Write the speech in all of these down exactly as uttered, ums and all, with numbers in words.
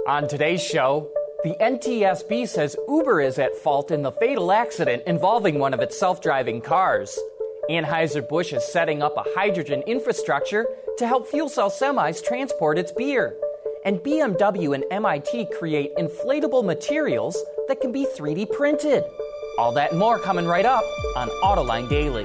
On today's show, the N T S B says Uber is at fault in the fatal accident involving one of its self-driving cars. Anheuser-Busch is setting up a hydrogen infrastructure to help fuel cell semis transport its beer. And B M W and M I T create inflatable materials that can be three D printed. All that and more coming right up on Autoline Daily.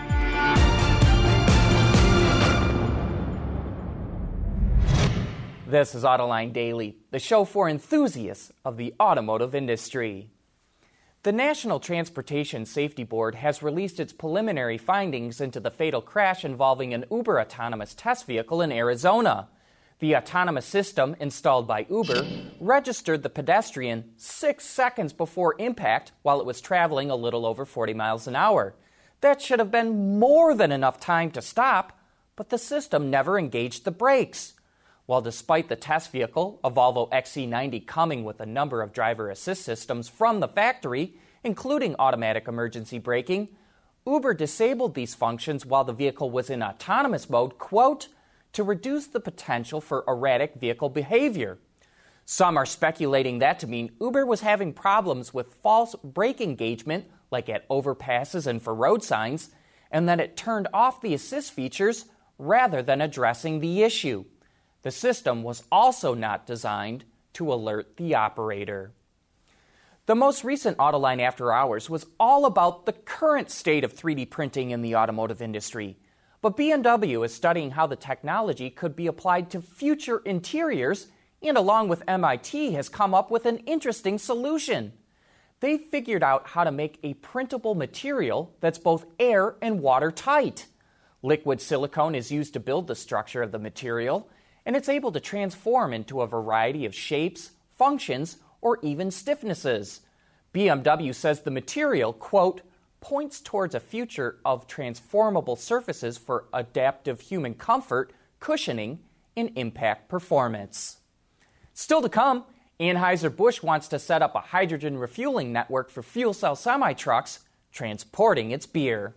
This is Autoline Daily, the show for enthusiasts of the automotive industry. The National Transportation Safety Board has released its preliminary findings into the fatal crash involving an Uber autonomous test vehicle in Arizona. The autonomous system installed by Uber registered the pedestrian six seconds before impact while it was traveling a little over forty miles an hour. That should have been more than enough time to stop, but the system never engaged the brakes. While despite the test vehicle, a Volvo X C ninety coming with a number of driver assist systems from the factory, including automatic emergency braking, Uber disabled these functions while the vehicle was in autonomous mode, quote, to reduce the potential for erratic vehicle behavior. Some are speculating that to mean Uber was having problems with false brake engagement, like at overpasses and for road signs, and that it turned off the assist features rather than addressing the issue. The system was also not designed to alert the operator. The most recent Autoline After Hours was all about the current state of three D printing in the automotive industry. But B M W is studying how the technology could be applied to future interiors, and along with M I T has come up with an interesting solution. They figured out how to make a printable material that's both air and watertight. Liquid silicone is used to build the structure of the material, and it's able to transform into a variety of shapes, functions, or even stiffnesses. B M W says the material, quote, points towards a future of transformable surfaces for adaptive human comfort, cushioning, and impact performance. Still to come, Anheuser-Busch wants to set up a hydrogen refueling network for fuel cell semi-trucks transporting its beer.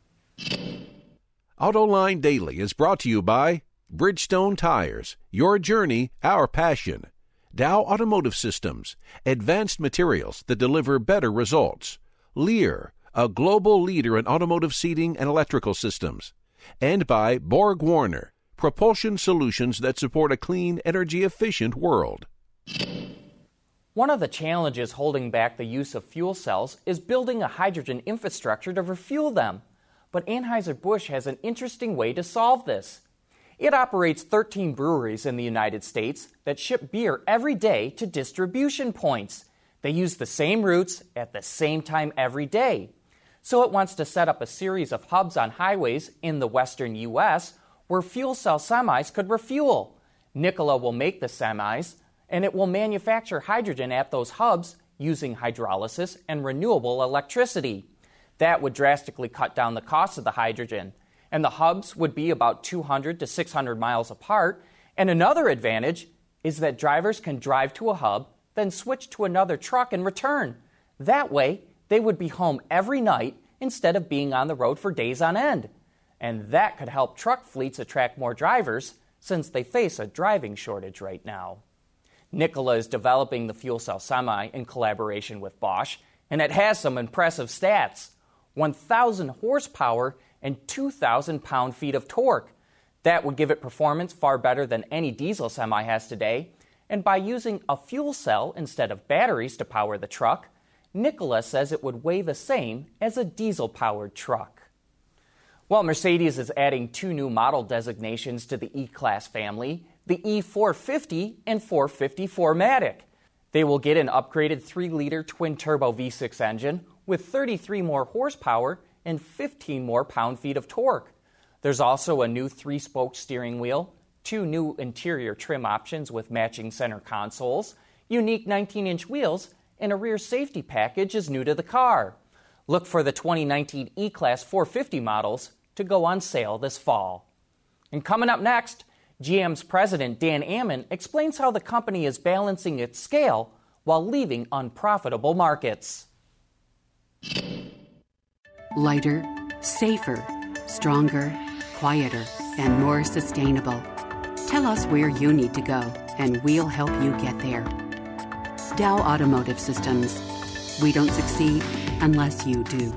Autoline Daily is brought to you by Bridgestone Tires, your journey, our passion. Dow Automotive Systems, advanced materials that deliver better results. Lear, a global leader in automotive seating and electrical systems. And by Borg Warner, propulsion solutions that support a clean, energy-efficient world. One of the challenges holding back the use of fuel cells is building a hydrogen infrastructure to refuel them. But Anheuser-Busch has an interesting way to solve this. It operates thirteen breweries in the United States that ship beer every day to distribution points. They use the same routes at the same time every day. So it wants to set up a series of hubs on highways in the western U S where fuel cell semis could refuel. Nikola will make the semis, and it will manufacture hydrogen at those hubs using hydrolysis and renewable electricity. That would drastically cut down the cost of the hydrogen. And the hubs would be about two hundred to six hundred miles apart. And another advantage is that drivers can drive to a hub, then switch to another truck and return. That way, they would be home every night instead of being on the road for days on end. And that could help truck fleets attract more drivers since they face a driving shortage right now. Nikola is developing the fuel cell semi in collaboration with Bosch, and it has some impressive stats. one thousand horsepower and two thousand pound-feet of torque. That would give it performance far better than any diesel semi has today. And by using a fuel cell instead of batteries to power the truck, Nikola says it would weigh the same as a diesel-powered truck. While Mercedes is adding two new model designations to the E-Class family, the E four fifty and four fifty four Matic. They will get an upgraded three liter twin-turbo V six engine with thirty-three more horsepower and fifteen more pound-feet of torque. There's also a new three-spoke steering wheel, two new interior trim options with matching center consoles, unique nineteen inch wheels, and a rear safety package is new to the car. Look for the twenty nineteen E-Class four fifty models to go on sale this fall. And coming up next, G M's president Dan Ammann explains how the company is balancing its scale while leaving unprofitable markets. Lighter, safer, stronger, quieter, and more sustainable. Tell us where you need to go, and we'll help you get there. Dow Automotive Systems. We don't succeed unless you do.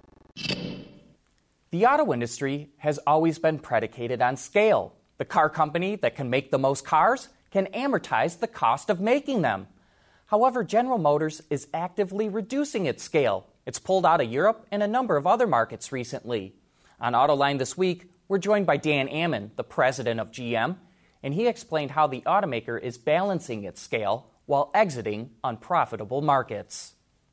The auto industry has always been predicated on scale. The car company that can make the most cars can amortize the cost of making them. However, General Motors is actively reducing its scale. It's pulled out of Europe and a number of other markets recently. On Autoline this week, we're joined by Dan Ammann, the president of G M, and he explained how the automaker is balancing its scale while exiting unprofitable markets.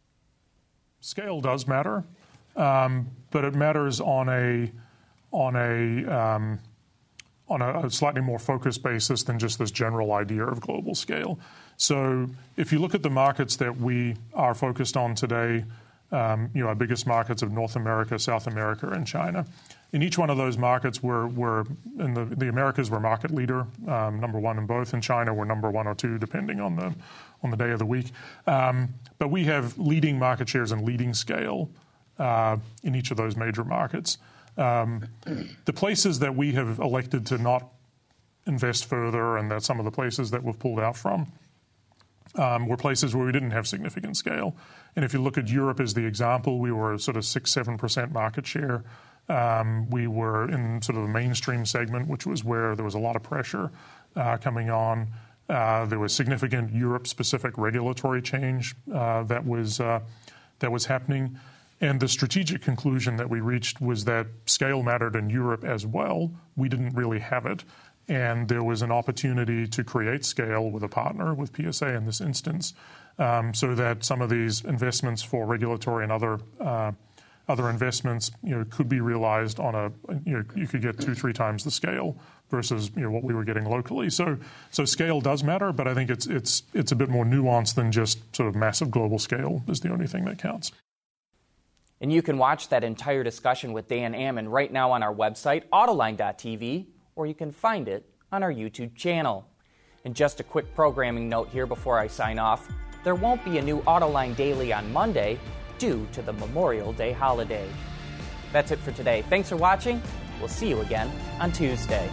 Scale does matter, um, but it matters on a on a um, on a slightly more focused basis than just this general idea of global scale. So, if you look at the markets that we are focused on today, um, you know, our biggest markets of North America, South America, and China. In each one of those markets, we're, we're in the, the Americas, we're market leader, um, number one in both. In China, we're number one or two, depending on the on the day of the week. Um, but we have leading market shares and leading scale uh, in each of those major markets. Um, the places that we have elected to not invest further, and that some of the places that we've pulled out from, um, were places where we didn't have significant scale. And if you look at Europe as the example, we were sort of six, seven percent market share. Um, we were in sort of the mainstream segment, which was where there was a lot of pressure uh, coming on. Uh, there was significant Europe-specific regulatory change uh, that was uh, that was happening. And the strategic conclusion that we reached was that scale mattered in Europe as well. We didn't really have it. And there was an opportunity to create scale with a partner, with P S A in this instance, um, so that some of these investments for regulatory and other uh, other investments, you know, could be realized on a, you know, you could get two, three times the scale versus, you know, what we were getting locally. So, so scale does matter, but I think it's it's it's a bit more nuanced than just sort of massive global scale is the only thing that counts. And you can watch that entire discussion with Dan Ammann right now on our website, autoline dot t v, or you can find it on our YouTube channel. And just a quick programming note here before I sign off. There won't be a new Autoline Daily on Monday due to the Memorial Day holiday. That's it for today. Thanks for watching. We'll see you again on Tuesday.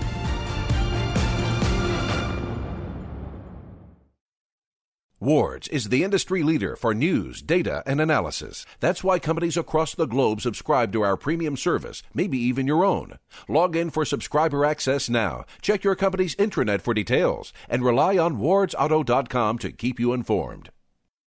Wards is the industry leader for news, data, and analysis. That's why companies across the globe subscribe to our premium service, maybe even your own. Log in for subscriber access now. Check your company's intranet for details and rely on wards auto dot com to keep you informed.